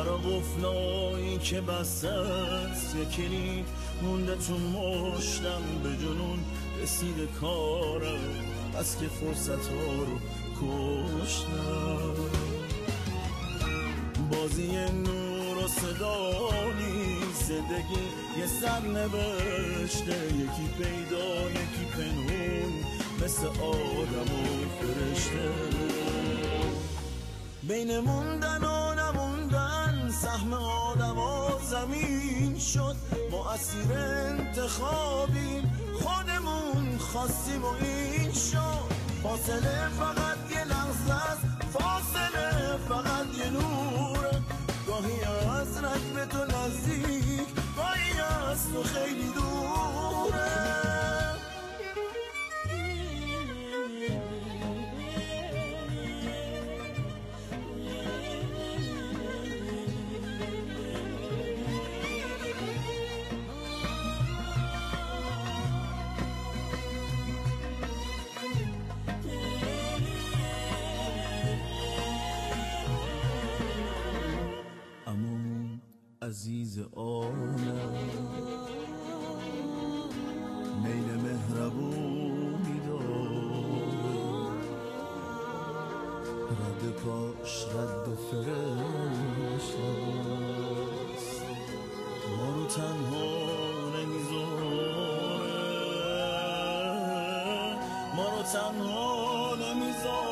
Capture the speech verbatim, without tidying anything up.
برا قفلایی که بستت یه کلید مونده تو مشتم، به جنون رسیده کارم بس که فرصت ها رو کشتم. بازی نور و صدا نیست، زندگی یه سر نوشته، یکی پیدا یکی پنهون مثل آدم و فرشته. بین موندن و نموندن سهم آدم و زمین شد، ما اسیر انتخابیم خودمون خواستیم و این شد. فاصله فقط یه لحظه است، فاصله فقط یه نوره، گاهی از رنگ تو نزدیک، گاهی از تو خیلی دوره. عزیز عالم میل مهربونی داره، رد پاش رد فرشت است، ما رو تنها نمیذاره، ما رو تنها نمیذاره.